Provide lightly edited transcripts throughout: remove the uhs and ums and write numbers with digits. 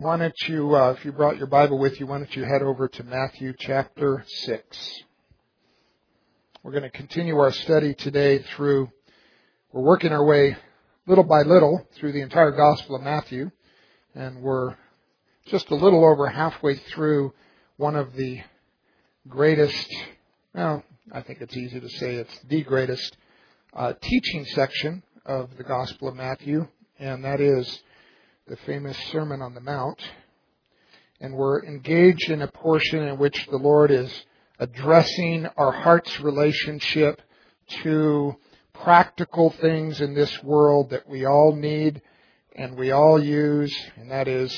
Why don't you, if you brought your Bible with you, why don't you head over to Matthew chapter 6. We're going to continue our study today we're working our way little by little through the entire Gospel of Matthew, and we're just a little over halfway through one of the greatest, well, I think it's easy to say it's the greatest teaching section of the Gospel of Matthew, and that is the famous Sermon on the Mount. And we're engaged in a portion in which the Lord is addressing our heart's relationship to practical things in this world that we all need and we all use, and that is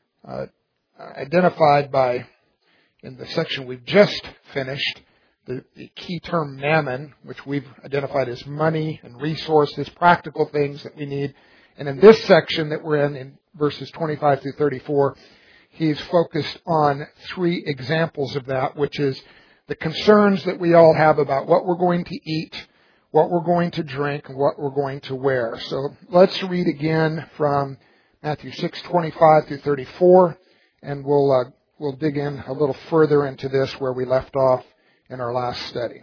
identified by, in the section we've just finished, the key term mammon, which we've identified as money and resources, practical things that we need. And in this section that we're in verses 25 through 34, he's focused on three examples of that, which is the concerns that we all have about what we're going to eat, what we're going to drink, and what we're going to wear. So let's read again from Matthew 6:25 through 34, and we'll dig in a little further into this where we left off in our last study.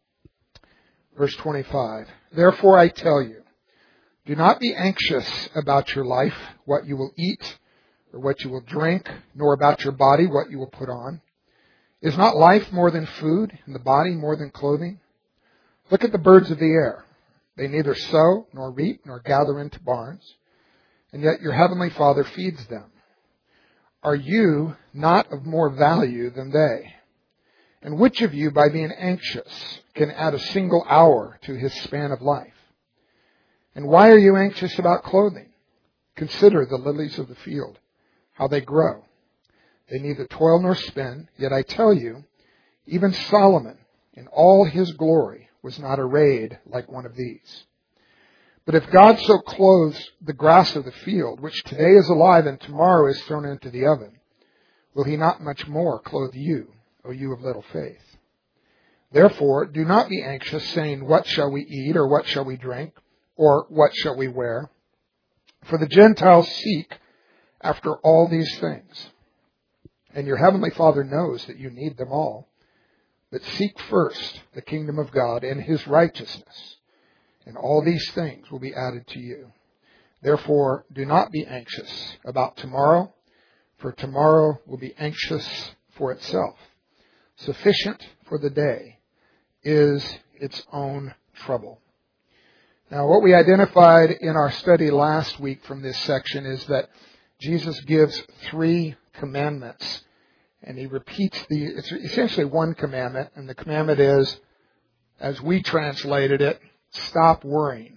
Verse 25, "Therefore I tell you, do not be anxious about your life, what you will eat or what you will drink, nor about your body, what you will put on. Is not life more than food, and the body more than clothing? Look at the birds of the air. They neither sow, nor reap, nor gather into barns, and yet your heavenly Father feeds them. Are you not of more value than they? And which of you, by being anxious, can add a single hour to his span of life? And why are you anxious about clothing? Consider the lilies of the field, how they grow. They neither toil nor spin, yet I tell you, even Solomon in all his glory was not arrayed like one of these. But if God so clothes the grass of the field, which today is alive and tomorrow is thrown into the oven, will he not much more clothe you, O you of little faith? Therefore, do not be anxious, saying, what shall we eat, or what shall we drink, or what shall we wear? For the Gentiles seek after all these things, and your heavenly Father knows that you need them all. But seek first the kingdom of God and his righteousness, and all these things will be added to you. Therefore, do not be anxious about tomorrow, for tomorrow will be anxious for itself. Sufficient for the day is its own trouble." Now, what we identified in our study last week from this section is that Jesus gives three commandments, and he repeats it's essentially one commandment, and the commandment is, as we translated it, stop worrying.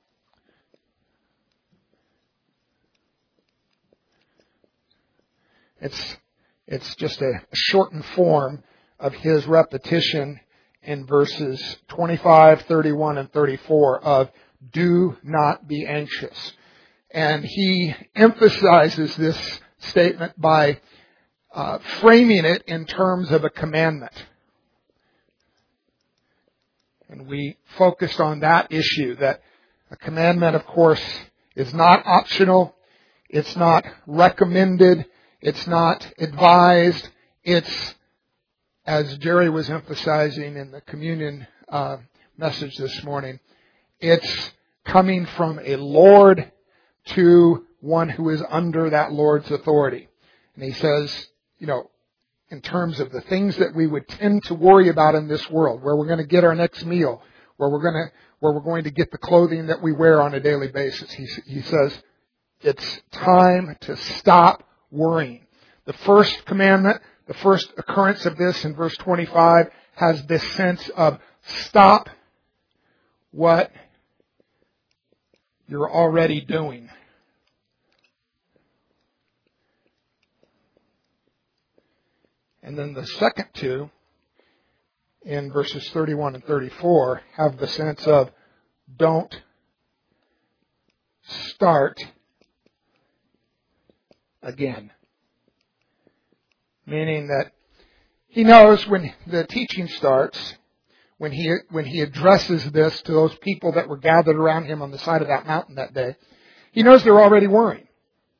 It's just a shortened form of his repetition in verses 25, 31, and 34 of do not be anxious. And he emphasizes this statement by framing it in terms of a commandment. And we focused on that issue, that a commandment, of course, is not optional, it's not recommended, it's not advised, it's, as Jerry was emphasizing in the communion message this morning, it's coming from a Lord to one who is under that Lord's authority. And he says, in terms of the things that we would tend to worry about in this world, where we're going to get our next meal, where we're going to get the clothing that we wear on a daily basis, he says, it's time to stop worrying. The first commandment, the first occurrence of this in verse 25 has this sense of stop what you're already doing. And then the second two, in verses 31 and 34, have the sense of don't start again. Meaning that he knows when the teaching starts, when he addresses this to those people that were gathered around him on the side of that mountain that day, he knows they're already worrying.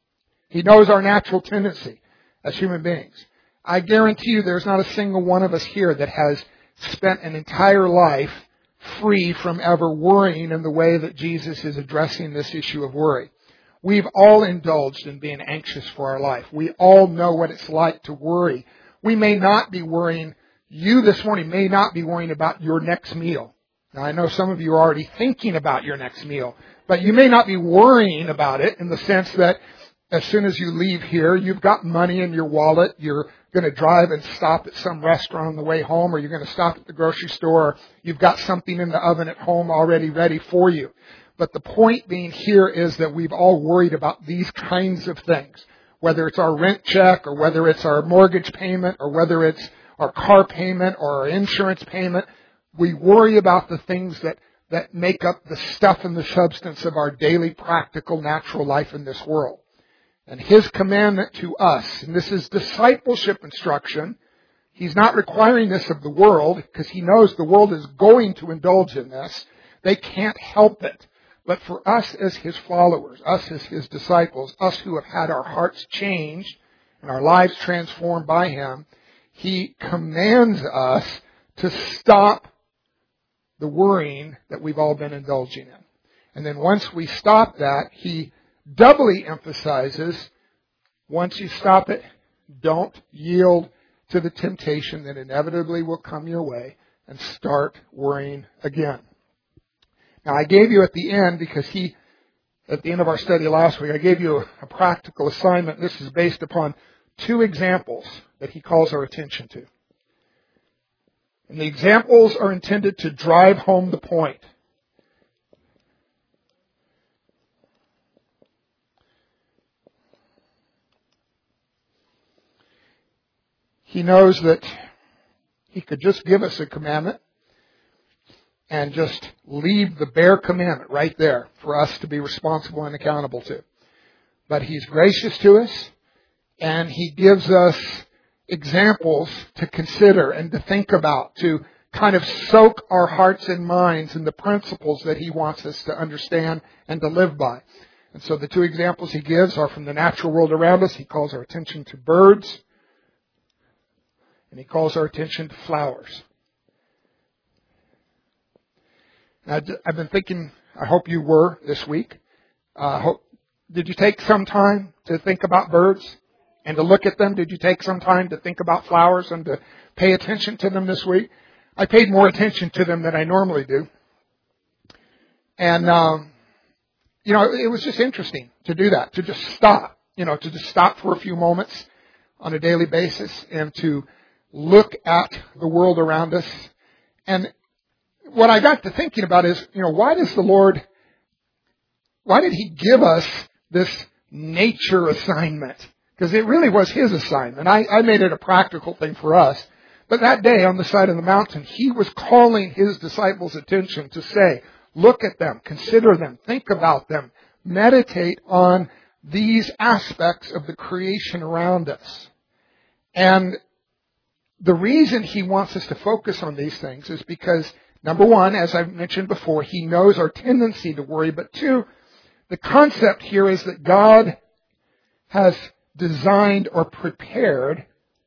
He knows our natural tendency as human beings. I guarantee you there's not a single one of us here that has spent an entire life free from ever worrying in the way that Jesus is addressing this issue of worry. We've all indulged in being anxious for our life. We all know what it's like to worry. We may not be worrying, you this morning may not be worrying about your next meal. Now I know some of you are already thinking about your next meal, but you may not be worrying about it in the sense that as soon as you leave here, you've got money in your wallet, you're going to drive and stop at some restaurant on the way home, or you're going to stop at the grocery store, or you've got something in the oven at home already ready for you. But the point being here is that we've all worried about these kinds of things, whether it's our rent check, or whether it's our mortgage payment, or whether it's our car payment, or our insurance payment. We worry about the things that make up the stuff and the substance of our daily, practical, natural life in this world. And His commandment to us, and this is discipleship instruction, He's not requiring this of the world, because He knows the world is going to indulge in this. They can't help it. But for us as His followers, us as His disciples, us who have had our hearts changed and our lives transformed by Him, He commands us to stop the worrying that we've all been indulging in. And then once we stop that, He doubly emphasizes, once you stop it, don't yield to the temptation that inevitably will come your way and start worrying again. Now I gave you at the end, because at the end of our study last week, I gave you a practical assignment. This is based upon 2 examples that he calls our attention to. And the examples are intended to drive home the point. He knows that He could just give us a commandment and just leave the bare commandment right there for us to be responsible and accountable to. But He's gracious to us, and He gives us examples to consider and to think about, to kind of soak our hearts and minds in the principles that He wants us to understand and to live by. And so the 2 examples He gives are from the natural world around us. He calls our attention to birds, and He calls our attention to flowers. Now, I've been thinking, I hope you were this week. Did you take some time to think about birds and to look at them? Did you take some time to think about flowers and to pay attention to them this week? I paid more attention to them than I normally do. And, it was just interesting to do that, to just stop, to just stop for a few moments on a daily basis and to look at the world around us. And what I got to thinking about is, why did He give us this nature assignment? Because it really was His assignment. I made it a practical thing for us. But that day on the side of the mountain, He was calling His disciples' attention to say, look at them, consider them, think about them, meditate on these aspects of the creation around us. And the reason He wants us to focus on these things is because, number one, as I've mentioned before, He knows our tendency to worry. But 2, the concept here is that God has designed or prepared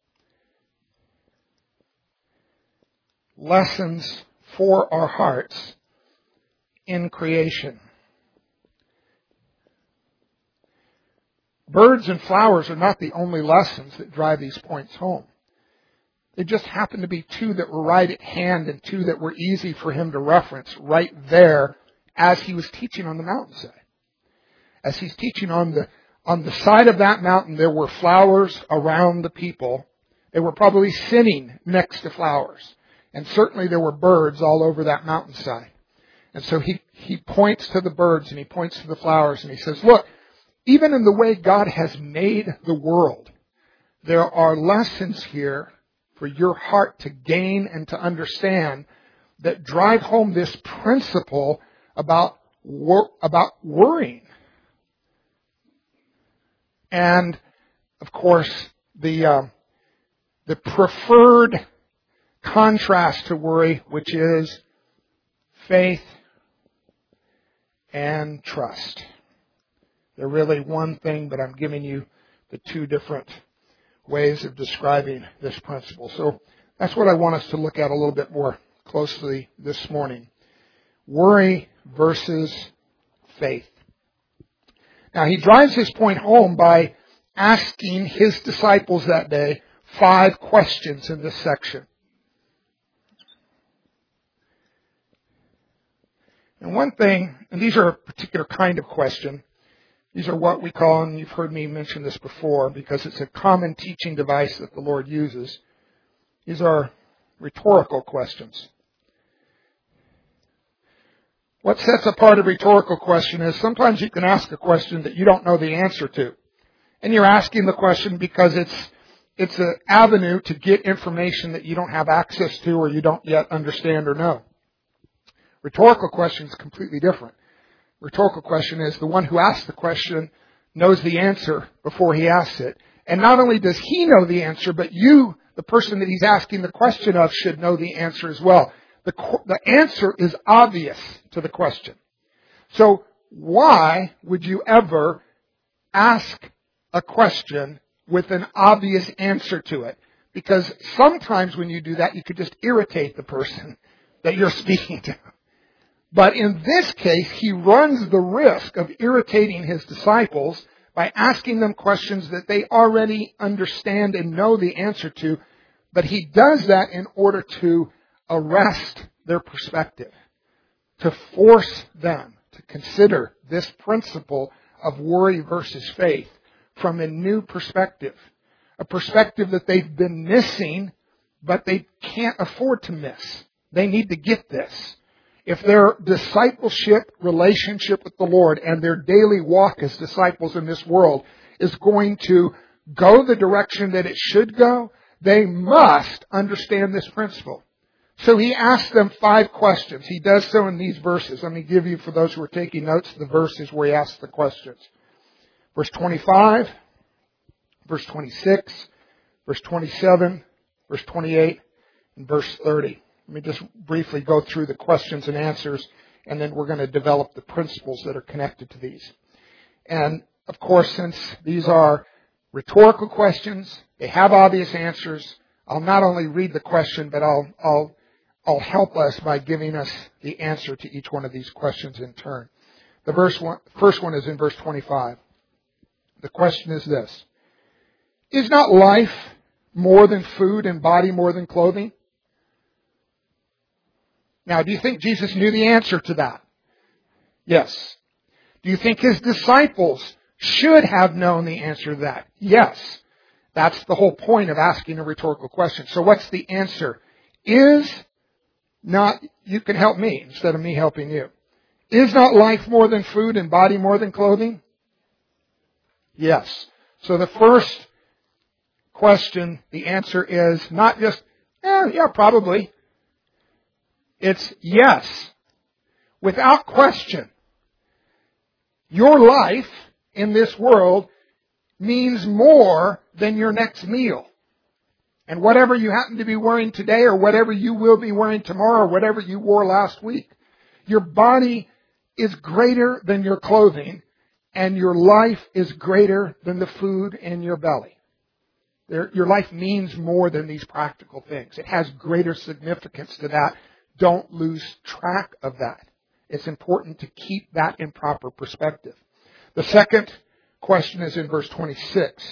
lessons for our hearts in creation. Birds and flowers are not the only lessons that drive these points home. They just happen to be 2 that were right at hand and 2 that were easy for Him to reference right there as He was teaching on the mountainside. As He's teaching on the side of that mountain, there were flowers around the people. They were probably sitting next to flowers. And certainly there were birds all over that mountainside. And so he points to the birds and He points to the flowers and He says, look, even in the way God has made the world, there are lessons here for your heart to gain and to understand that drive home this principle about worrying. And, of course, the preferred contrast to worry, which is faith and trust. They're really one thing, but I'm giving you the two different ways of describing this principle. So that's what I want us to look at a little bit more closely this morning. Worry versus faith. Now, he drives his point home by asking his disciples that day 5 questions in this section. And one thing, and these are a particular kind of question, these are what we call, and you've heard me mention this before, because it's a common teaching device that the Lord uses. These are rhetorical questions. What sets apart a rhetorical question is sometimes you can ask a question that you don't know the answer to. And you're asking the question because it's an avenue to get information that you don't have access to or you don't yet understand or know. Rhetorical question is completely different. Rhetorical question is the one who asks the question knows the answer before he asks it. And not only does he know the answer, but you, the person that he's asking the question of, should know the answer as well. The answer is obvious to the question. So why would you ever ask a question with an obvious answer to it? Because sometimes when you do that, you could just irritate the person that you're speaking to. But in this case, he runs the risk of irritating his disciples by asking them questions that they already understand and know the answer to. But he does that in order to arrest their perspective, to force them to consider this principle of worry versus faith from a new perspective, a perspective that they've been missing, but they can't afford to miss. They need to get this. If their discipleship relationship with the Lord and their daily walk as disciples in this world is going to go the direction that it should go, they must understand this principle. So he asks them 5 questions. He does so in these verses. Let me give you, for those who are taking notes, the verses where he asks the questions. Verse 25, verse 26, verse 27, verse 28, and verse 30. Let me just briefly go through the questions and answers, and then we're going to develop the principles that are connected to these. And, of course, since these are rhetorical questions, they have obvious answers, I'll not only read the question, but I'll help us by giving us the answer to each one of these questions in turn. The first one is in verse 25. The question is this: is not life more than food and body more than clothing? Now, do you think Jesus knew the answer to that? Yes. Do you think his disciples should have known the answer to that? Yes. That's the whole point of asking a rhetorical question. So what's the answer? You can help me instead of me helping you. Is not life more than food and body more than clothing? Yes. So the first question, the answer is not just, yeah, probably. It's yes. Without question. Your life in this world means more than your next meal. And whatever you happen to be wearing today, or whatever you will be wearing tomorrow, or whatever you wore last week, your body is greater than your clothing, and your life is greater than the food in your belly. Your life means more than these practical things. It has greater significance to that. Don't lose track of that. It's important to keep that in proper perspective. The second question is in verse 26.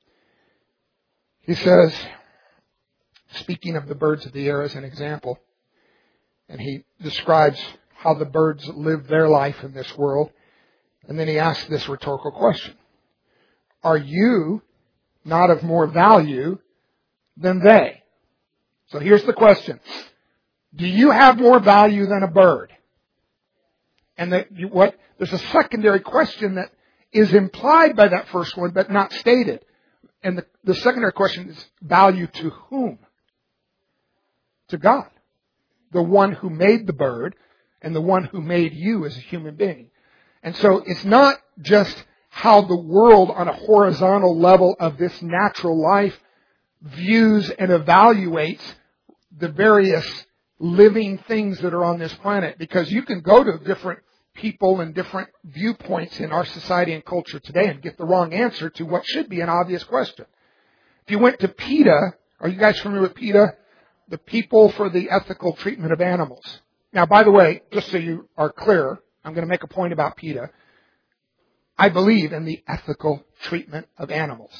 He says, speaking of the birds of the air as an example, and he describes how the birds live their life in this world, and then he asks this rhetorical question: are you not of more value than they? So here's the question: do you have more value than a bird? And there's a secondary question that is implied by that first one, but not stated. And the secondary question is, value to whom? To God. The one who made the bird and the one who made you as a human being. And so it's not just how the world on a horizontal level of this natural life views and evaluates the various living things that are on this planet. Because you can go to different people and different viewpoints in our society and culture today and get the wrong answer to what should be an obvious question. If you went to PETA, are you guys familiar with PETA? The People for the Ethical Treatment of Animals. Now, by the way, just so you are clear, I'm going to make a point about PETA. I believe in the ethical treatment of animals.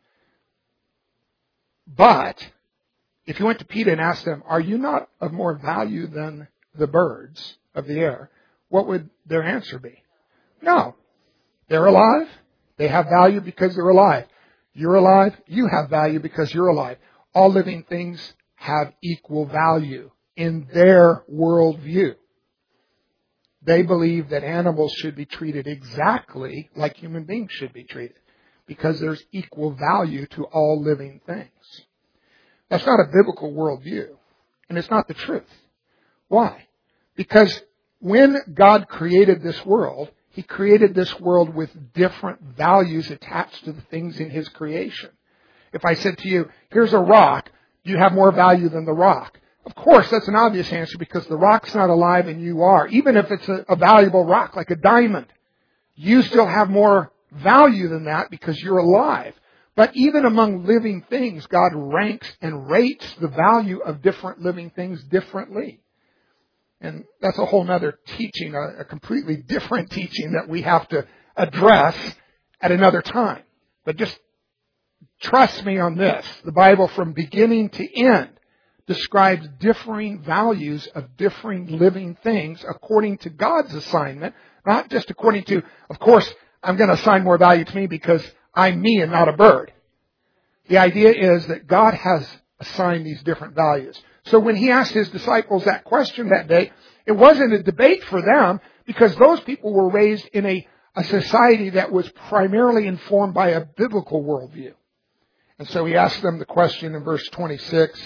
But if you went to PETA and asked them, are you not of more value than the birds of the air? What would their answer be? No. They're alive. They have value because they're alive. You're alive. You have value because you're alive. All living things have equal value in their worldview. They believe that animals should be treated exactly like human beings should be treated because there's equal value to all living things. That's not a biblical worldview, and it's not the truth. Why? Because when God created this world, He created this world with different values attached to the things in His creation. If I said to you, here's a rock, do you have more value than the rock? Of course, that's an obvious answer because the rock's not alive and you are. Even if it's a valuable rock like a diamond, you still have more value than that because you're alive. But even among living things, God ranks and rates the value of different living things differently. And that's a whole other teaching, a completely different teaching that we have to address at another time. But just trust me on this. The Bible from beginning to end describes differing values of differing living things according to God's assignment, not just according to, of course, I'm going to assign more value to me because I'm me and not a bird. The idea is that God has assigned these different values. So when He asked His disciples that question that day, it wasn't a debate for them because those people were raised in a society that was primarily informed by a biblical worldview. And so He asked them the question in verse 26,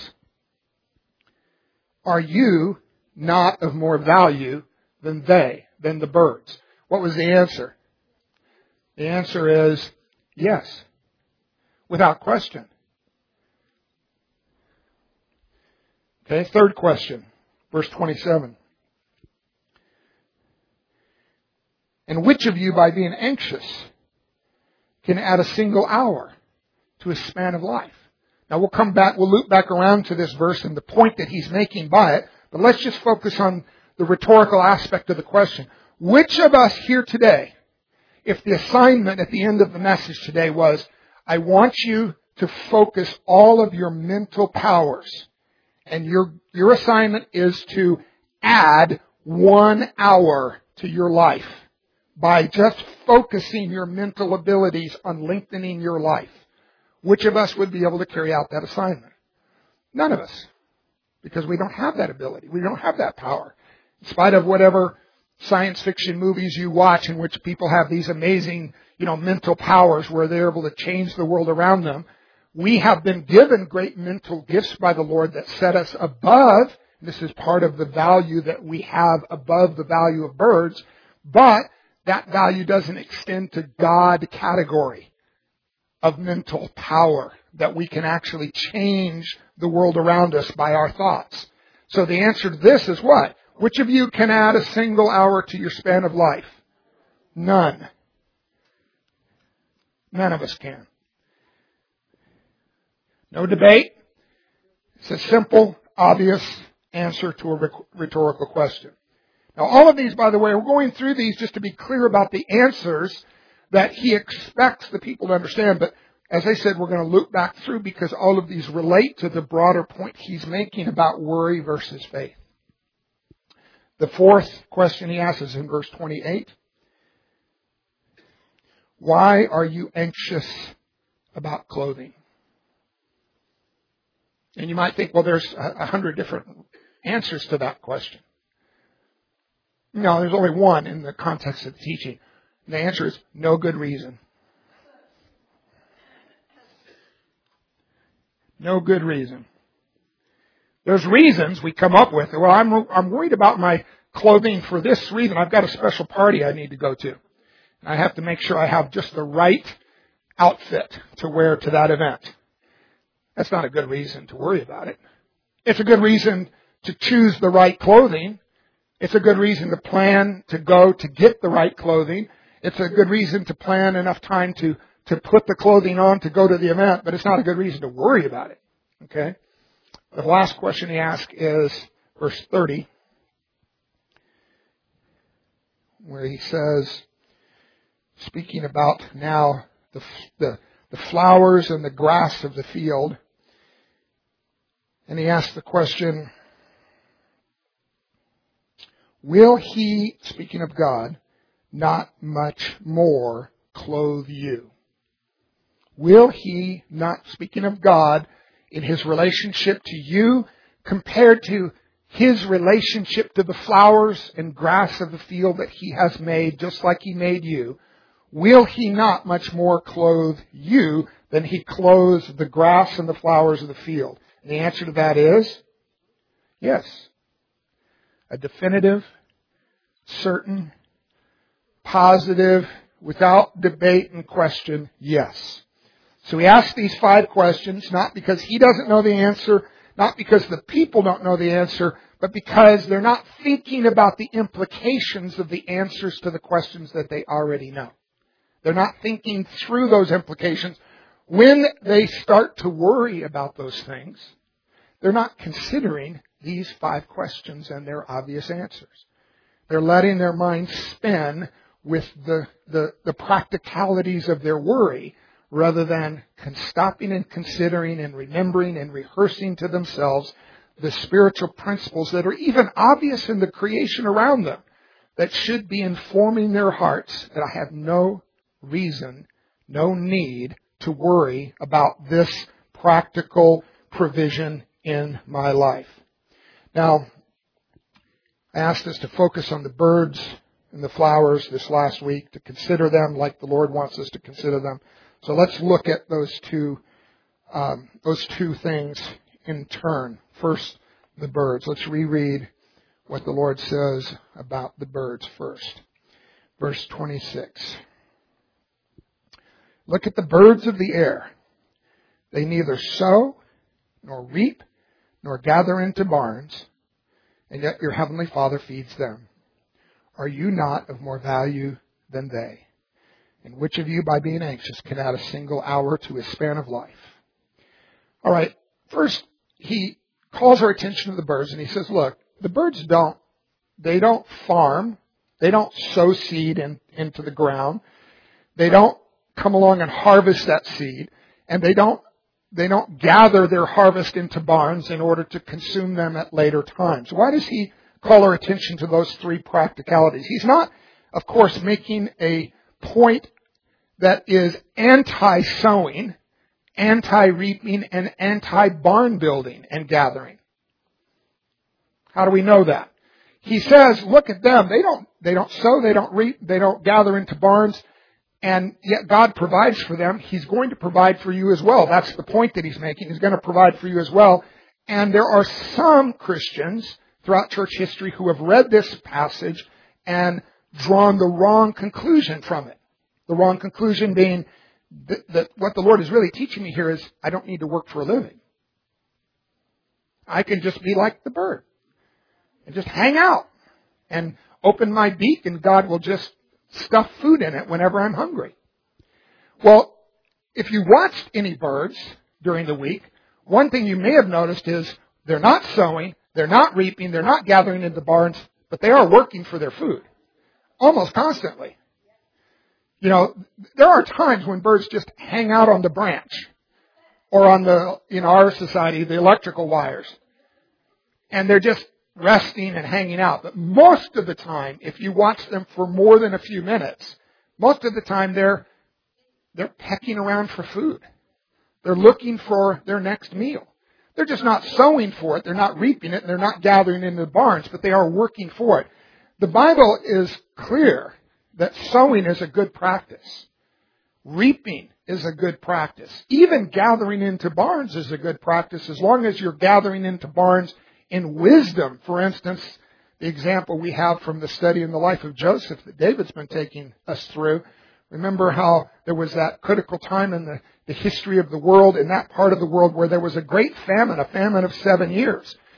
are you not of more value than they, than the birds? What was the answer? The answer is yes, without question. Okay, third question, verse 27. And which of you, by being anxious, can add a single hour to his span of life? Now we'll loop back around to this verse and the point that he's making by it, but let's just focus on the rhetorical aspect of the question. Which of us here today, if the assignment at the end of the message today was, I want you to focus all of your mental powers, and your assignment is to add 1 hour to your life by just focusing your mental abilities on lengthening your life. Which of us would be able to carry out that assignment? None of us. Because we don't have that ability. We don't have that power. In spite of whatever science fiction movies you watch in which people have these amazing, mental powers where they're able to change the world around them, we have been given great mental gifts by the Lord that set us above. This is part of the value that we have above the value of birds. But that value doesn't extend to God category of mental power, that we can actually change the world around us by our thoughts. So the answer to this is what? Which of you can add a single hour to your span of life? None. None of us can. No debate. It's a simple, obvious answer to a rhetorical question. Now all of these, by the way, we're going through these just to be clear about the answers that he expects the people to understand. But as I said, we're going to loop back through because all of these relate to the broader point he's making about worry versus faith. The fourth question he asks is in verse 28. Why are you anxious about clothing? And you might think, well, there's 100 different answers to that question. No, there's only one in the context of the teaching. And the answer is no good reason. No good reason. There's reasons we come up with. Well, I'm worried about my clothing for this reason. I've got a special party I need to go to. I have to make sure I have just the right outfit to wear to that event. That's not a good reason to worry about it. It's a good reason to choose the right clothing. It's a good reason to plan to go to get the right clothing. It's a good reason to plan enough time to put the clothing on to go to the event, but it's not a good reason to worry about it. Okay? The last question he asks is verse 30, where he says, speaking about now the flowers and the grass of the field, and he asks the question, will he, speaking of God, not much more clothe you? Will he not, speaking of God, in his relationship to you, compared to his relationship to the flowers and grass of the field that he has made, just like he made you, will he not much more clothe you than he clothes the grass and the flowers of the field? And the answer to that is yes. A definitive, certain, positive, without debate and question, yes. So he asks these 5 questions, not because he doesn't know the answer, not because the people don't know the answer, but because they're not thinking about the implications of the answers to the questions that they already know. They're not thinking through those implications. When they start to worry about those things, they're not considering these 5 questions and their obvious answers. They're letting their minds spin with the practicalities of their worry, rather than stopping and considering and remembering and rehearsing to themselves the spiritual principles that are even obvious in the creation around them, that should be informing their hearts that I have no reason, no need to worry about this practical provision in my life. Now, I asked us to focus on the birds and the flowers this last week, to consider them like the Lord wants us to consider them. So let's look at those two things in turn. First, the birds. Let's reread what the Lord says about the birds first. Verse 26. Look at the birds of the air. They neither sow, nor reap, nor gather into barns, and yet your heavenly Father feeds them. Are you not of more value than they? And which of you, by being anxious, can add a single hour to his span of life? All right. First, he calls our attention to the birds, and he says, look, the birds don't farm. They don't sow seed into the ground. They don't come along and harvest that seed. And they don't gather their harvest into barns in order to consume them at later times. Why does he call our attention to those 3 practicalities? He's not, of course, making a point that is anti-sowing, anti-reaping, and anti-barn building and gathering. How do we know that? He says, look at them. They don't sow, they don't reap, they don't gather into barns, and yet God provides for them. He's going to provide for you as well. That's the point that he's making. He's going to provide for you as well. And there are some Christians throughout church history who have read this passage and drawn the wrong conclusion from it. The wrong conclusion being that what the Lord is really teaching me here is I don't need to work for a living. I can just be like the bird and just hang out and open my beak and God will just stuff food in it whenever I'm hungry. Well, if you watched any birds during the week, one thing you may have noticed is they're not sowing, they're not reaping, they're not gathering into barns, but they are working for their food almost constantly. You know, there are times when birds just hang out on the branch or on in our society, the electrical wires. And they're just resting and hanging out. But most of the time, if you watch them for more than a few minutes, most of the time they're pecking around for food. They're looking for their next meal. They're just not sowing for it. They're not reaping it. And they're not gathering into the barns, but they are working for it. The Bible is clear that sowing is a good practice. Reaping is a good practice. Even gathering into barns is a good practice as long as you're gathering into barns in wisdom. For instance, the example we have from the study in the life of Joseph that David's been taking us through. Remember how there was that critical time in the history of the world, in that part of the world where there was a great famine, a famine of 7 years.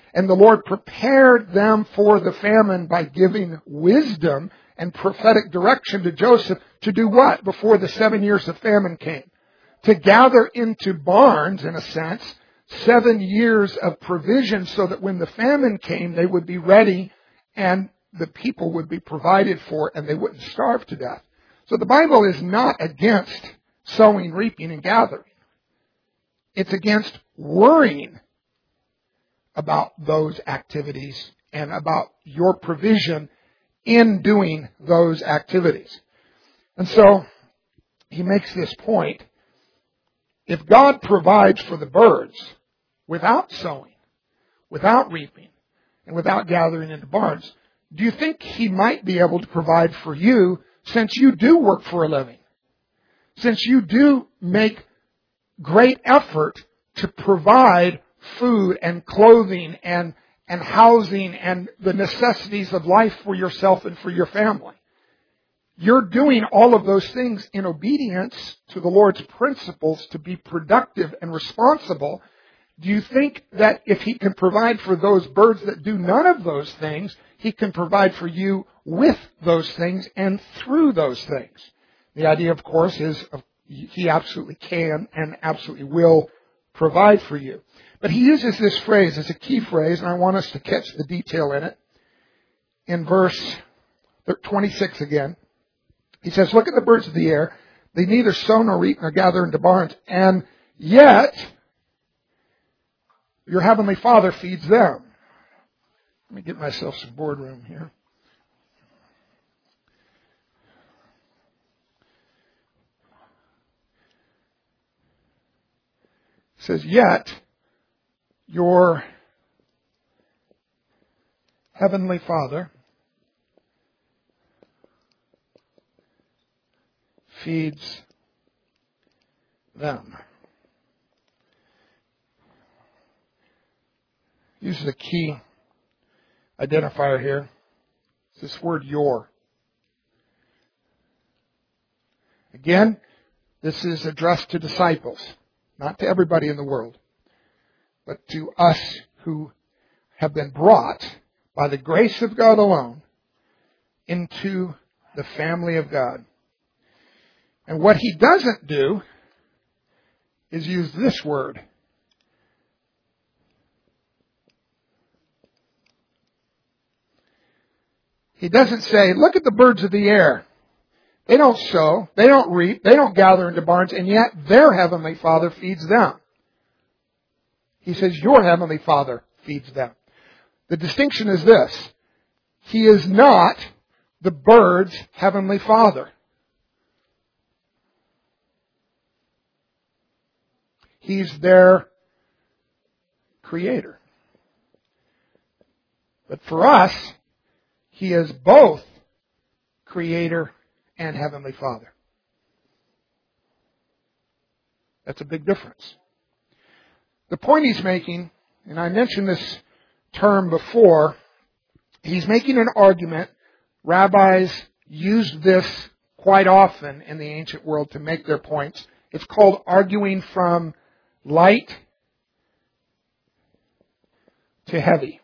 And the Lord prepared them for the famine by giving wisdom and prophetic direction to Joseph to do what before the 7 years of famine came? To gather into barns, in a sense, 7 years of provision so that when the famine came, they would be ready and the people would be provided for and they wouldn't starve to death. So the Bible is not against sowing, reaping, and gathering. It's against worrying about those activities and about your provision in doing those activities. And so he makes this point. If God provides for the birds without sowing, without reaping, and without gathering into barns, do you think He might be able to provide for you since you do work for a living? Since you do make great effort to provide food and clothing and housing and the necessities of life for yourself and for your family. You're doing all of those things in obedience to the Lord's principles to be productive and responsible. Do you think that if He can provide for those birds that do none of those things, He can provide for you with those things and through those things? The idea, of course, is He absolutely can and absolutely will provide for you. But he uses this phrase as a key phrase, and I want us to catch the detail in it. In verse 26 again, he says, look at the birds of the air. They neither sow nor reap nor gather into barns, and yet your heavenly Father feeds them. Let me get myself some boardroom here. It says, yet your heavenly Father feeds them. Uses a key identifier here. It's this word your. Again, this is addressed to disciples, not to everybody in the world, but to us who have been brought by the grace of God alone into the family of God. And what he doesn't do is use this word. He doesn't say, look at the birds of the air. They don't sow, they don't reap, they don't gather into barns, and yet their heavenly Father feeds them. He says, your heavenly Father feeds them. The distinction is this. He is not the bird's heavenly Father. He's their creator. But for us, He is both creator and heavenly Father. That's a big difference. The point he's making, and I mentioned this term before, he's making an argument. Rabbis used this quite often in the ancient world to make their points. It's called arguing from light to heavy.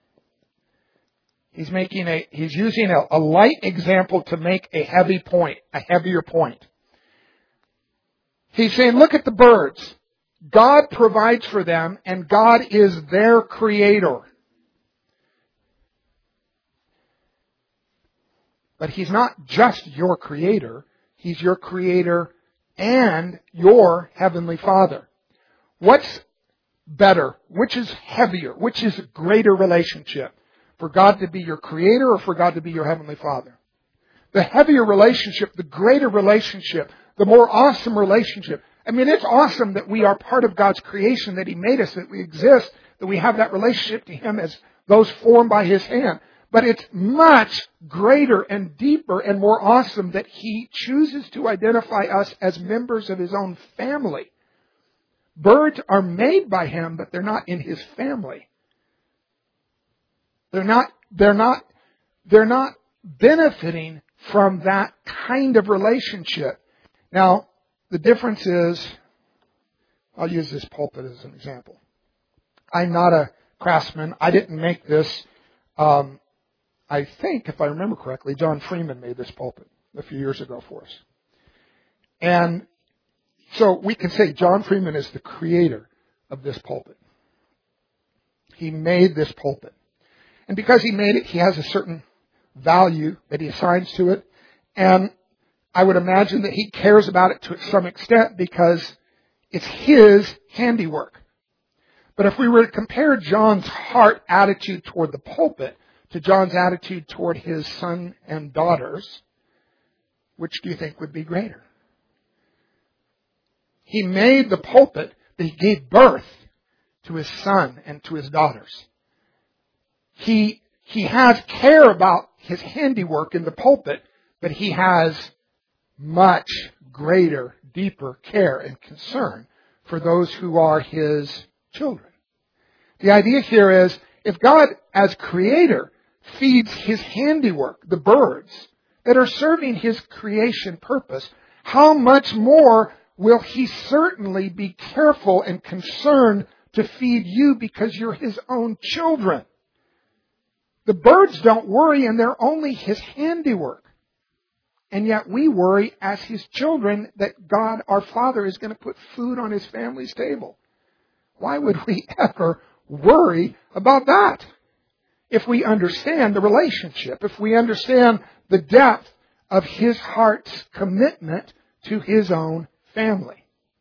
He's using a light example to make a heavy point, a heavier point. He's saying, look at the birds. God provides for them, and God is their creator. But He's not just your creator. He's your creator and your heavenly Father. What's better? Which is heavier? Which is a greater relationship? For God to be your creator or for God to be your heavenly Father? The heavier relationship, the greater relationship, the more awesome relationship. I mean, it's awesome that we are part of God's creation, that He made us, that we exist, that we have that relationship to Him as those formed by His hand. But it's much greater and deeper and more awesome that He chooses to identify us as members of His own family. Birds are made by Him, but they're not in His family. They're not benefiting from that kind of relationship. Now, the difference is, I'll use this pulpit as an example. I'm not a craftsman. I didn't make this. I think, if I remember correctly, John Freeman made this pulpit a few years ago for us. And so we can say John Freeman is the creator of this pulpit. He made this pulpit. And because he made it, he has a certain value that he assigns to it. And I would imagine that he cares about it to some extent because it's his handiwork. But if we were to compare John's heart attitude toward the pulpit to John's attitude toward his son and daughters, which do you think would be greater? He made the pulpit, but he gave birth to his son and to his daughters. He has care about his handiwork in the pulpit, but he has much greater, deeper care and concern for those who are his children. The idea here is, if God, as creator, feeds his handiwork, the birds, that are serving his creation purpose, how much more will he certainly be careful and concerned to feed you because you're his own children? The birds don't worry, and they're only his handiwork. And yet we worry as his children that God, our Father, is going to put food on his family's table. Why would we ever worry about that? If we understand the relationship, if we understand the depth of his heart's commitment to his own family.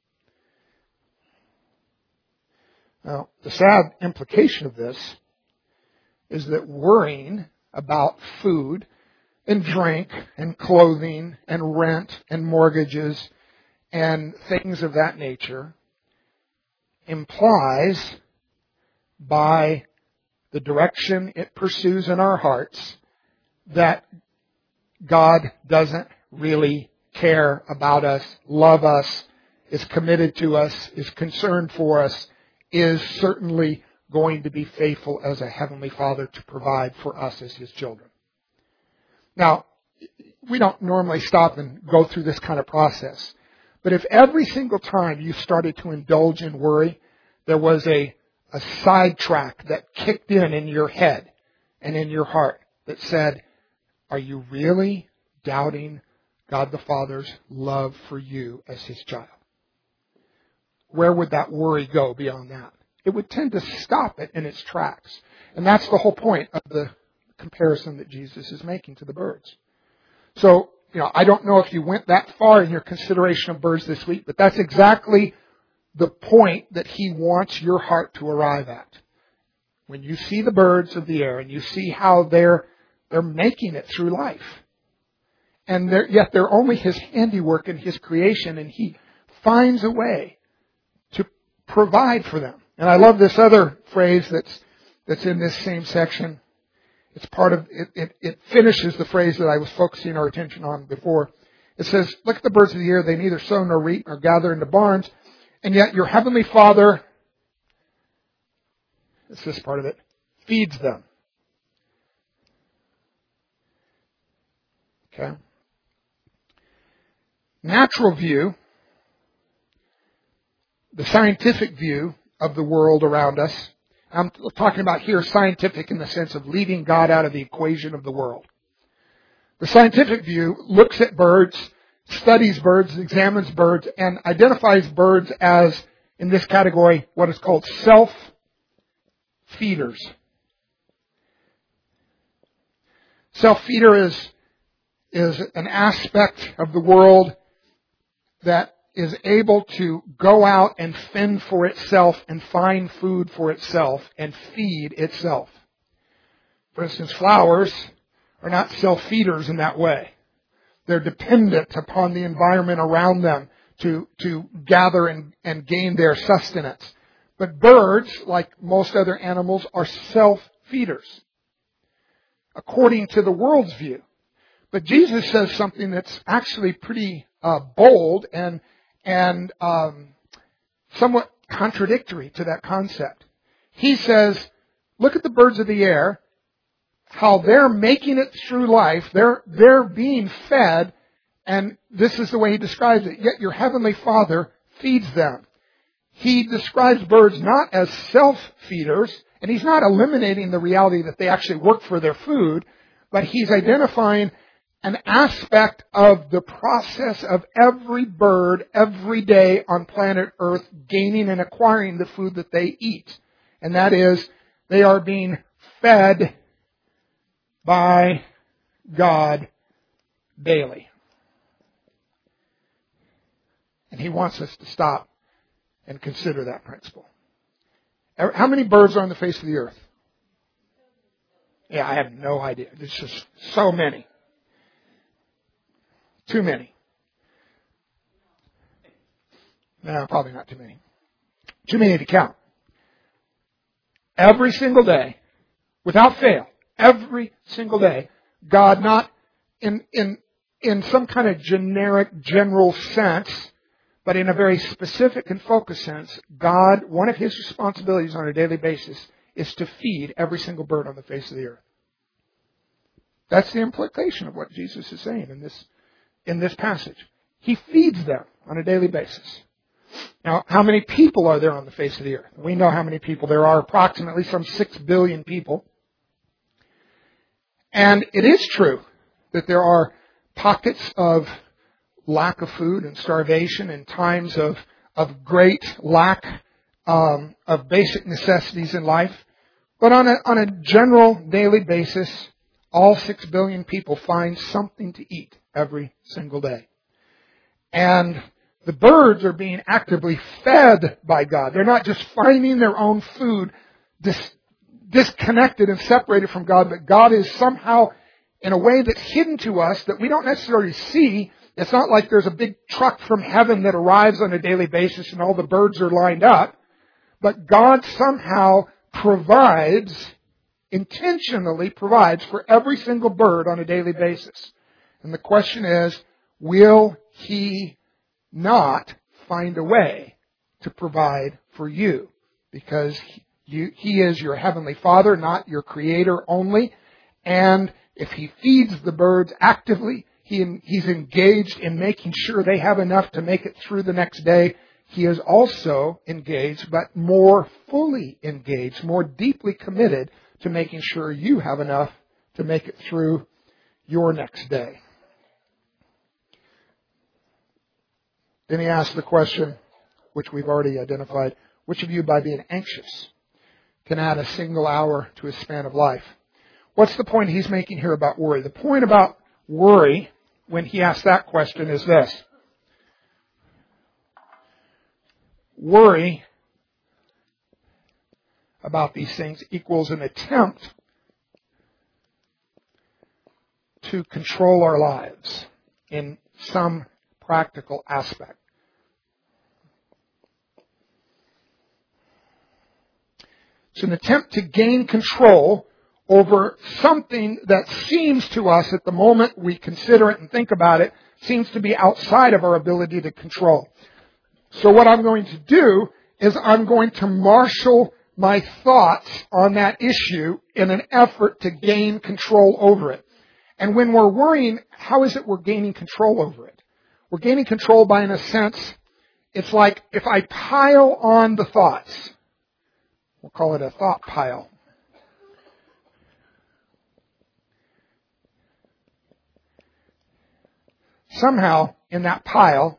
Now, the sad implication of this is that worrying about food and drink and clothing and rent and mortgages and things of that nature implies, by the direction it pursues in our hearts, that God doesn't really care about us, love us, is committed to us, is concerned for us, is certainly going to be faithful as a Heavenly Father to provide for us as his children. Now, we don't normally stop and go through this kind of process. But if every single time you started to indulge in worry, there was a sidetrack that kicked in your head and in your heart that said, are you really doubting God the Father's love for you as his child? Where would that worry go beyond that? It would tend to stop it in its tracks. And that's the whole point of the comparison that Jesus is making to the birds. So, I don't know if you went that far in your consideration of birds this week, but that's exactly the point that he wants your heart to arrive at. When you see the birds of the air and you see how they're making it through life. And yet they're only his handiwork and his creation, and he finds a way to provide for them. And I love this other phrase that's in this same section. It's part of it. It finishes the phrase that I was focusing our attention on before. It says, look at the birds of the air. They neither sow nor reap nor gather into barns. And yet your heavenly Father, it's this part of it, feeds them. Okay. Natural view, the scientific view of the world around us. I'm talking about here scientific in the sense of leaving God out of the equation of the world. The scientific view looks at birds, studies birds, examines birds, and identifies birds as, in this category, what is called self-feeders. Self-feeder is an aspect of the world that is able to go out and fend for itself and find food for itself and feed itself. For instance, flowers are not self-feeders in that way. They're dependent upon the environment around them to gather and gain their sustenance. But birds, like most other animals, are self-feeders, according to the world's view. But Jesus says something that's actually pretty bold and somewhat contradictory to that concept. He says, look at the birds of the air, how they're making it through life. They're being fed, and this is the way he describes it. Yet your heavenly Father feeds them. he describes birds not as self-feeders, and he's not eliminating the reality that they actually work for their food, but he's identifying an aspect of the process of every bird every day on planet Earth gaining and acquiring the food that they eat. And that is, they are being fed by God daily. And he wants us to stop and consider that principle. How many birds are on the face of the earth? Yeah, I have no idea. There's just so many. Too many. No, probably not too many. Too many to count. Every single day, without fail, every single day, God, not in some kind of generic, general sense, but in a very specific and focused sense, God, one of His responsibilities on a daily basis is to feed every single bird on the face of the earth. That's the implication of what Jesus is saying in this passage. He feeds them on a daily basis. Now, how many people are there on the face of the earth? We know how many people there are, approximately some 6 billion people. And it is true that there are pockets of lack of food and starvation and times of great lack of basic necessities in life. But on a general daily basis, all 6 billion people find something to eat every single day. And the birds are being actively fed by God. They're not just finding their own food disconnected and separated from God, but God is somehow, in a way that's hidden to us that we don't necessarily see. It's not like there's a big truck from heaven that arrives on a daily basis and all the birds are lined up. But God somehow intentionally provides for every single bird on a daily basis. And the question is, will He not find a way to provide for you? Because He is your Heavenly Father, not your Creator only. And if He feeds the birds actively, He's engaged in making sure they have enough to make it through the next day. He is also engaged, but more fully engaged, more deeply committed to making sure you have enough to make it through your next day. Then he asks the question, which we've already identified, which of you, by being anxious, can add a single hour to his span of life? What's the point he's making here about worry? The point about worry, when he asks that question, is this. Worry about these things equals an attempt to control our lives in some practical aspect. It's an attempt to gain control over something that seems to us, at the moment we consider it and think about it, seems to be outside of our ability to control. So what I'm going to do is I'm going to marshal my thoughts on that issue in an effort to gain control over it. And when we're worrying, how is it we're gaining control over it? We're gaining control by, in a sense, it's like if I pile on the thoughts, we'll call it a thought pile. Somehow, in that pile,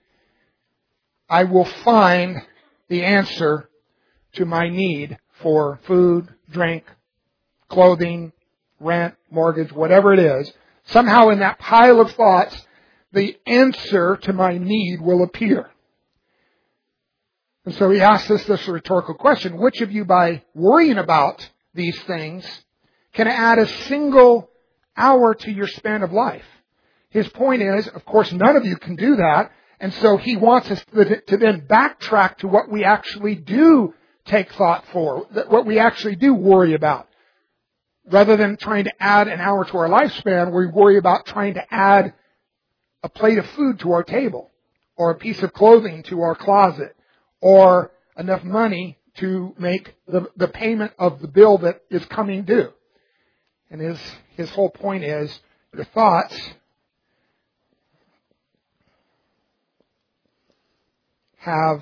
I will find the answer to my need for food, drink, clothing, rent, mortgage, whatever it is. Somehow in that pile of thoughts, the answer to my need will appear. And so he asks us this rhetorical question. Which of you, by worrying about these things, can add a single hour to your span of life? His point is, of course, none of you can do that. And so he wants us to then backtrack to what we actually do take thought for, what we actually do worry about. Rather than trying to add an hour to our lifespan, we worry about trying to add a plate of food to our table, or a piece of clothing to our closet, or enough money to make the payment of the bill that is coming due. And his whole point is, your thoughts have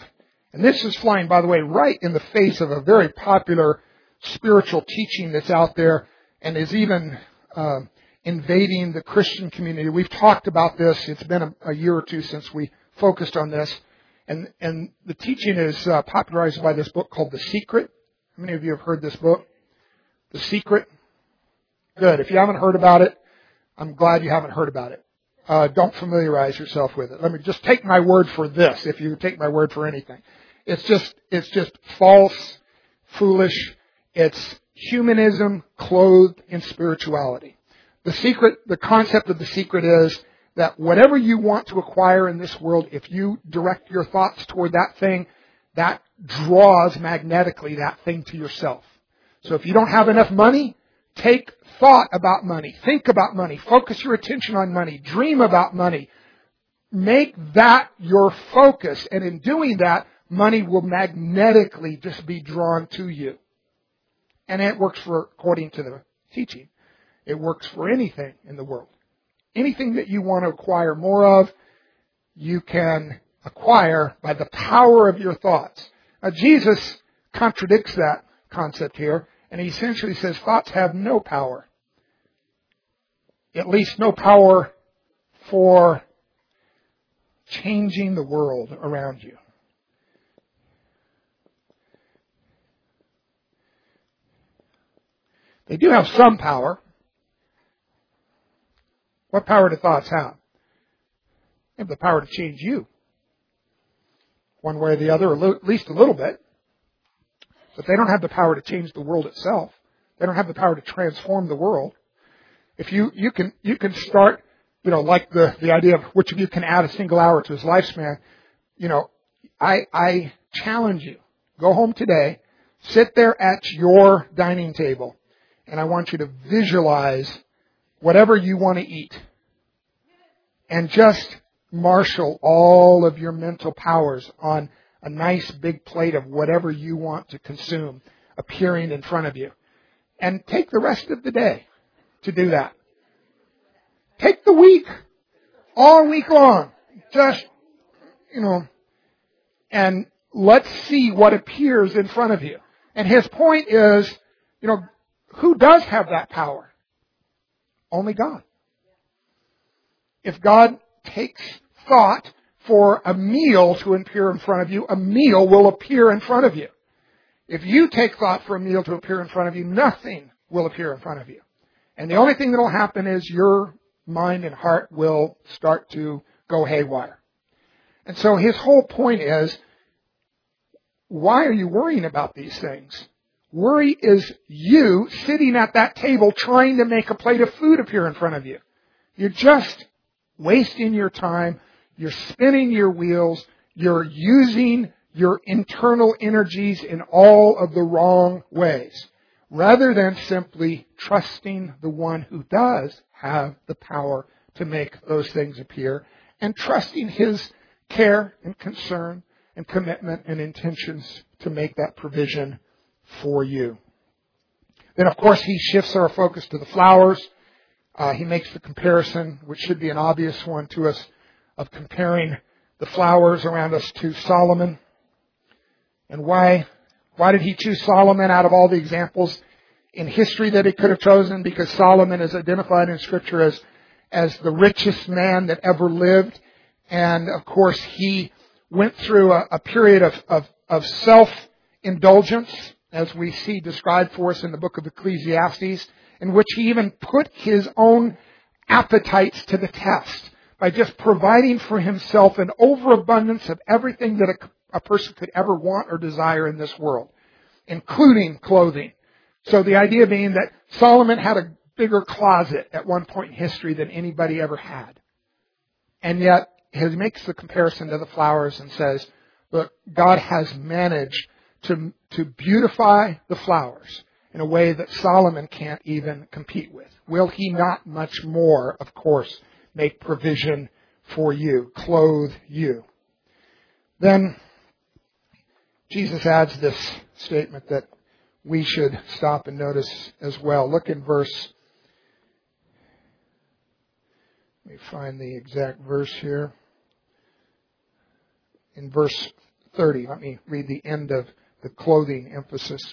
And this is flying, by the way, right in the face of a very popular spiritual teaching that's out there and is even invading the Christian community. We've talked about this. It's been a year or two since we focused on this. And the teaching is popularized by this book called The Secret. How many of you have heard this book? The Secret? Good. If you haven't heard about it, I'm glad you haven't heard about it. Don't familiarize yourself with it. Let me just take my word for this, if you take my word for anything. It's just false, foolish. It's humanism clothed in spirituality. The concept of The Secret is that whatever you want to acquire in this world, if you direct your thoughts toward that thing, that draws magnetically that thing to yourself. So if you don't have enough money, take thought about money. Think about money. Focus your attention on money. Dream about money. Make that your focus. And in doing that, money will magnetically just be drawn to you. And it works according to the teaching, it works for anything in the world. Anything that you want to acquire more of, you can acquire by the power of your thoughts. Now, Jesus contradicts that concept here, and he essentially says thoughts have no power. At least no power for changing the world around you. They do have some power. What power do thoughts have? They have the power to change you. One way or the other, or at least a little bit. But they don't have the power to change the world itself. They don't have the power to transform the world. If you can start, like the idea of which of you can add a single hour to his lifespan, I challenge you. Go home today, sit there at your dining table, and I want you to visualize whatever you want to eat. And just marshal all of your mental powers on a nice big plate of whatever you want to consume appearing in front of you. And take the rest of the day to do that. Take the week, all week long. Just, and let's see what appears in front of you. And his point is, who does have that power? Only God. If God takes thought for a meal to appear in front of you, a meal will appear in front of you. If you take thought for a meal to appear in front of you, nothing will appear in front of you. And the only thing that will happen is your mind and heart will start to go haywire. And so his whole point is, why are you worrying about these things? Worry is you sitting at that table trying to make a plate of food appear in front of you. You're just wasting your time. You're spinning your wheels. You're using your internal energies in all of the wrong ways, rather than simply trusting the one who does have the power to make those things appear, and trusting his care and concern and commitment and intentions to make that provision for you. Then, of course, he shifts our focus to the flowers. He makes the comparison, which should be an obvious one to us, of comparing the flowers around us to Solomon. And why did he choose Solomon out of all the examples in history that he could have chosen? Because Solomon is identified in Scripture as the richest man that ever lived. And, of course, he went through a period of self-indulgence, as we see described for us in the book of Ecclesiastes, in which he even put his own appetites to the test by just providing for himself an overabundance of everything that a person could ever want or desire in this world, including clothing. So the idea being that Solomon had a bigger closet at one point in history than anybody ever had. And yet, he makes the comparison to the flowers and says, look, God has managed to beautify the flowers in a way that Solomon can't even compete with. Will he not much more, of course, make provision for you, clothe you? Then Jesus adds this statement that we should stop and notice as well. Look in verse, let me find the exact verse here. In verse 30. Let me read the end of the clothing emphasis.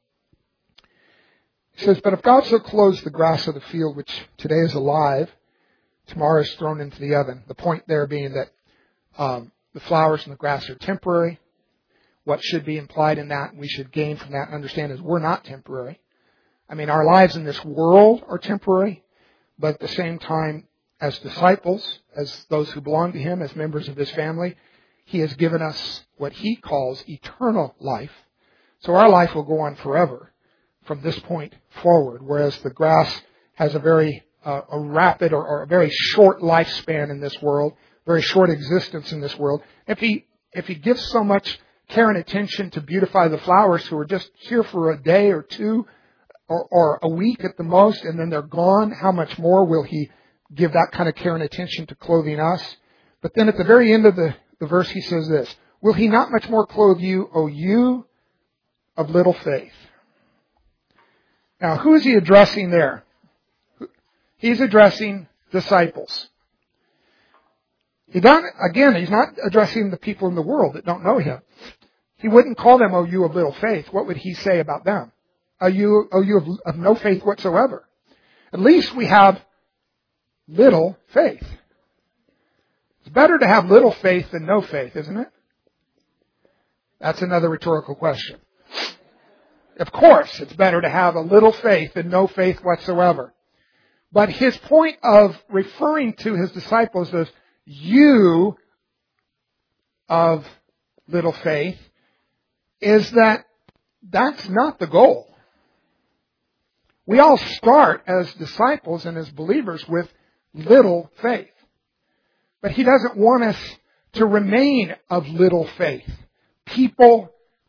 It says, "But if God so clothes the grass of the field, which today is alive, tomorrow is thrown into the oven." The point there being that the flowers and the grass are temporary. What should be implied in that, we should gain from that and understand, is we're not temporary. I mean, our lives in this world are temporary, but at the same time, as disciples, as those who belong to Him, as members of His family, He has given us what He calls eternal life. So our life will go on forever from this point forward, whereas the grass has a very rapid or a very short lifespan in this world, very short existence in this world. If He gives so much care and attention to beautify the flowers who are just here for a day or two or a week at the most, and then they're gone, how much more will He give that kind of care and attention to clothing us? But then at the very end of the verse, He says this, "Will He not much more clothe you, O you of little faith?" Now, who is He addressing there? He's addressing disciples. He's not addressing the people in the world that don't know Him. He wouldn't call them, "O you of little faith." What would He say about them? "O you of no faith whatsoever." At least we have little faith. It's better to have little faith than no faith, isn't it? That's another rhetorical question. Of course, it's better to have a little faith than no faith whatsoever. But His point of referring to His disciples as "you of little faith" is that that's not the goal. We all start as disciples and as believers with little faith. But He doesn't want us to remain of little faith. People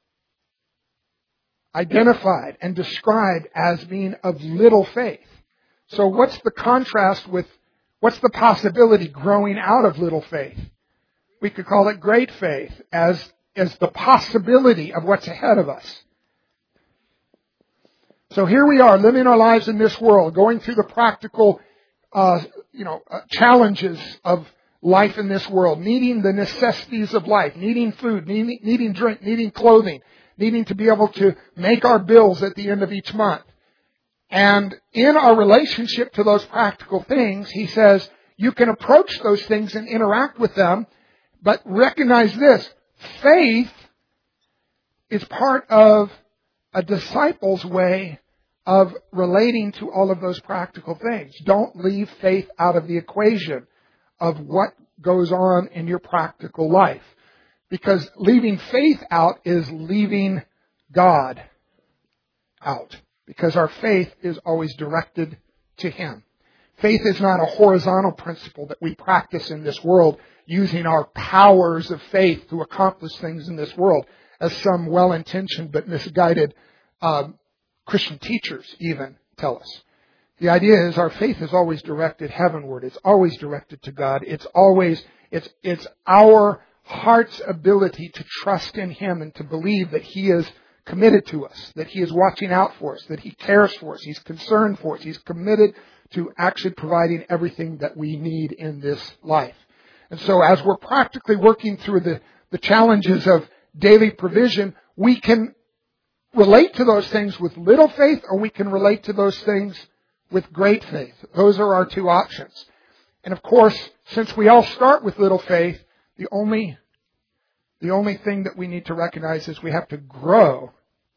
identified and described as being of little faith. So what's the contrast with, what's the possibility growing out of little faith? We could call it great faith as the possibility of what's ahead of us. So here we are living our lives in this world, going through the practical challenges of life in this world, needing the necessities of life, needing food, needing drink, needing clothing, needing to be able to make our bills at the end of each month. And in our relationship to those practical things, He says, you can approach those things and interact with them, but recognize this: faith is part of a disciple's way of relating to all of those practical things. Don't leave faith out of the equation of what goes on in your practical life. Because leaving faith out is leaving God out. Because our faith is always directed to Him. Faith is not a horizontal principle that we practice in this world using our powers of faith to accomplish things in this world, as some well-intentioned but misguided Christian teachers even tell us. The idea is our faith is always directed heavenward. It's always directed to God. It's our heart's ability to trust in Him and to believe that He is committed to us, that He is watching out for us, that He cares for us, He's concerned for us, He's committed to actually providing everything that we need in this life. And so as we're practically working through the challenges of daily provision, we can relate to those things with little faith, or we can relate to those things with great faith. Those are our two options. And of course, since we all start with little faith, the only thing that we need to recognize is we have to grow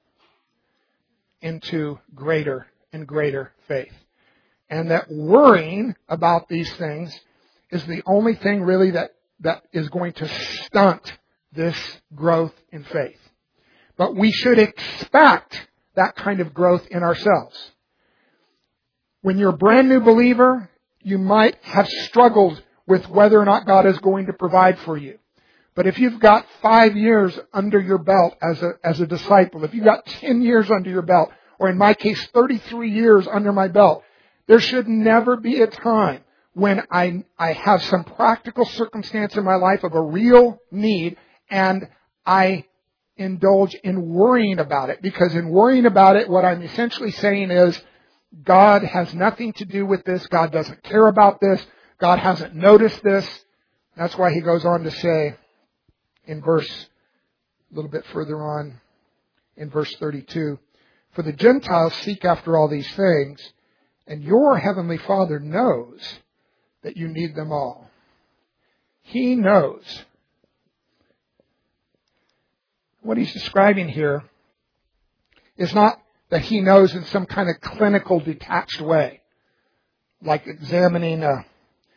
into greater and greater faith. And that worrying about these things is the only thing really that is going to stunt this growth in faith. But we should expect that kind of growth in ourselves. When you're a brand new believer, you might have struggled with whether or not God is going to provide for you. But if you've got 5 years under your belt as a disciple, if you've got 10 years under your belt, or in my case, 33 years under my belt, there should never be a time when I have some practical circumstance in my life of a real need and I indulge in worrying about it. Because in worrying about it, what I'm essentially saying is, God has nothing to do with this. God doesn't care about this. God hasn't noticed this. That's why He goes on to say in verse a little bit further on in verse 32. For the Gentiles seek after all these things, and your heavenly Father knows that you need them all. He knows. What he's describing here is not that he knows in some kind of clinical, detached way, like examining a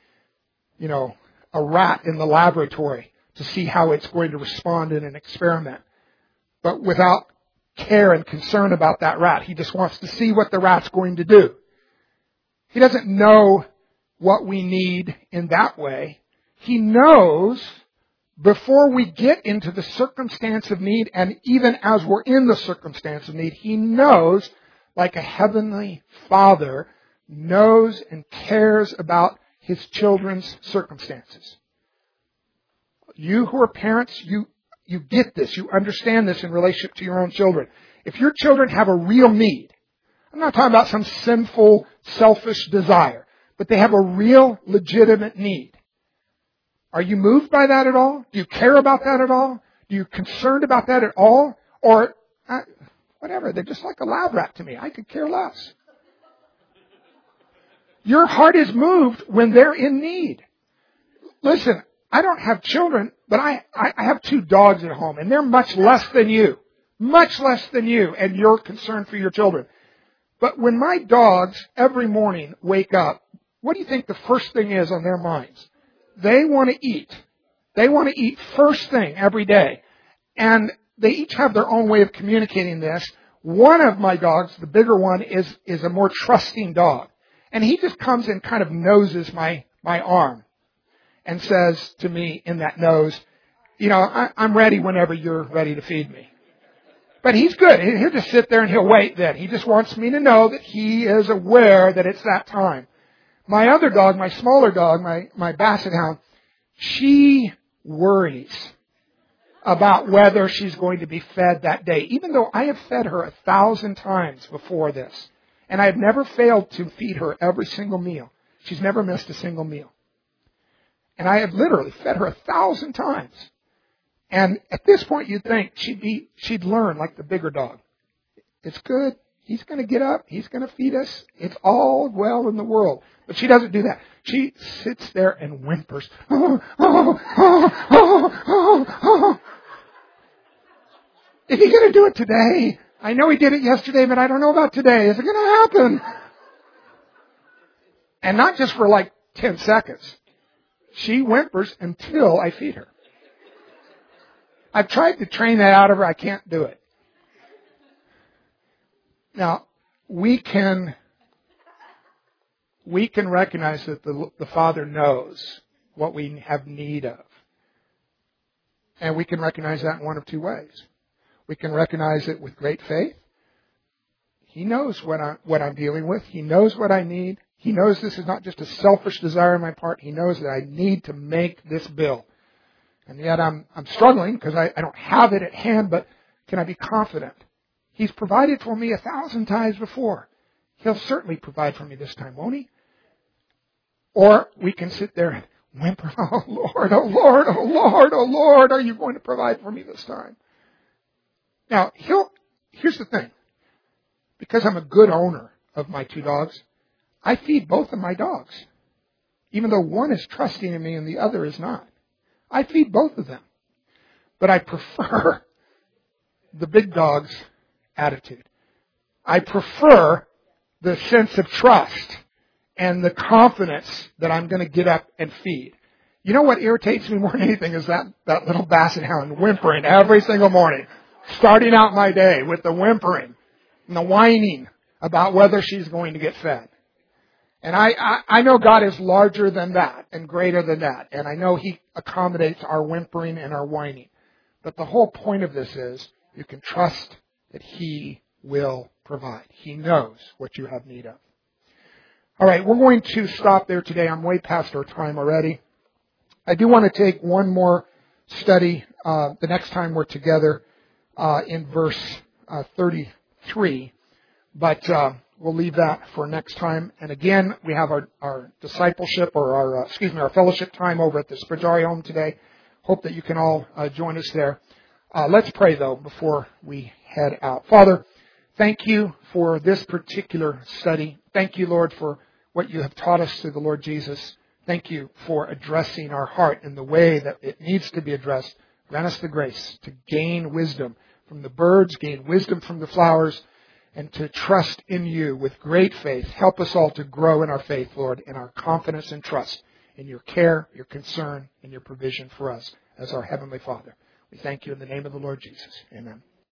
rat in the laboratory to see how it's going to respond in an experiment, but without care and concern about that rat. He just wants to see what the rat's going to do. He doesn't know what we need in that way. He knows before we get into the circumstance of need, and even as we're in the circumstance of need, He knows, like a heavenly Father, knows and cares about His children's circumstances. You who are parents, you get this. You understand this in relationship to your own children. If your children have a real need, I'm not talking about some sinful, selfish desire, but they have a real, legitimate need. Are you moved by that at all? Do you care about that at all? Do you concerned about that at all? Or, whatever, they're just like a lab rat to me. I could care less. Your heart is moved when they're in need. Listen, I don't have children, but I have 2 dogs at home, and they're much less than you. Much less than you, and you're concerned for your children. But when my dogs every morning wake up, what do you think the first thing is on their minds? They want to eat. They want to eat first thing every day. And they each have their own way of communicating this. One of my dogs, the bigger one, is a more trusting dog. And he just comes and kind of noses my arm and says to me in that nose, I'm ready whenever you're ready to feed me. But he's good. He'll just sit there and he'll wait then. He just wants me to know that he is aware that it's that time. My other dog, my smaller dog, my Basset Hound, she worries about whether she's going to be fed that day, even though I have fed her 1,000 times before this. And I have never failed to feed her every single meal. She's never missed a single meal. And I have literally fed her 1,000 times. And at this point, you'd think she'd learn like the bigger dog. It's good. He's going to get up. He's going to feed us. It's all well in the world. But she doesn't do that. She sits there and whimpers. Oh, oh, oh, oh, oh, oh. Is he going to do it today? I know he did it yesterday, but I don't know about today. Is it going to happen? And not just for like 10 seconds. She whimpers until I feed her. I've tried to train that out of her. I can't do it. Now, we can recognize that the Father knows what we have need of. And we can recognize that in one of 2 ways. We can recognize it with great faith. He knows what I'm dealing with. He knows what I need. He knows this is not just a selfish desire on my part. He knows that I need to make this bill. And yet I'm struggling because I don't have it at hand, but can I be confident? He's provided for me 1,000 times before. He'll certainly provide for me this time, won't He? Or we can sit there and whimper, oh Lord, oh Lord, oh Lord, oh Lord, are you going to provide for me this time? Now, here's the thing. Because I'm a good owner of my 2 dogs, I feed both of my dogs. Even though one is trusting in me and the other is not. I feed both of them. But I prefer the big dog's attitude. I prefer the sense of trust and the confidence that I'm going to get up and feed. You know what irritates me more than anything is that little Basset Hound whimpering every single morning. Starting out my day with the whimpering and the whining about whether she's going to get fed. And I know God is larger than that and greater than that. And I know He accommodates our whimpering and our whining. But the whole point of this is you can trust that He will provide. He knows what you have need of. All right, we're going to stop there today. I'm way past our time already. I do want to take one more study the next time we're together in verse 33. But we'll leave that for next time. And again, we have our discipleship or our fellowship time over at the Spridgari home today. Hope that you can all join us there. Let's pray, though, before we head out. Father, thank you for this particular study. Thank you, Lord, for what you have taught us through the Lord Jesus. Thank you for addressing our heart in the way that it needs to be addressed. Grant us the grace to gain wisdom from the birds, gain wisdom from the flowers, and to trust in you with great faith. Help us all to grow in our faith, Lord, in our confidence and trust in your care, your concern, and your provision for us as our Heavenly Father. We thank you in the name of the Lord Jesus. Amen.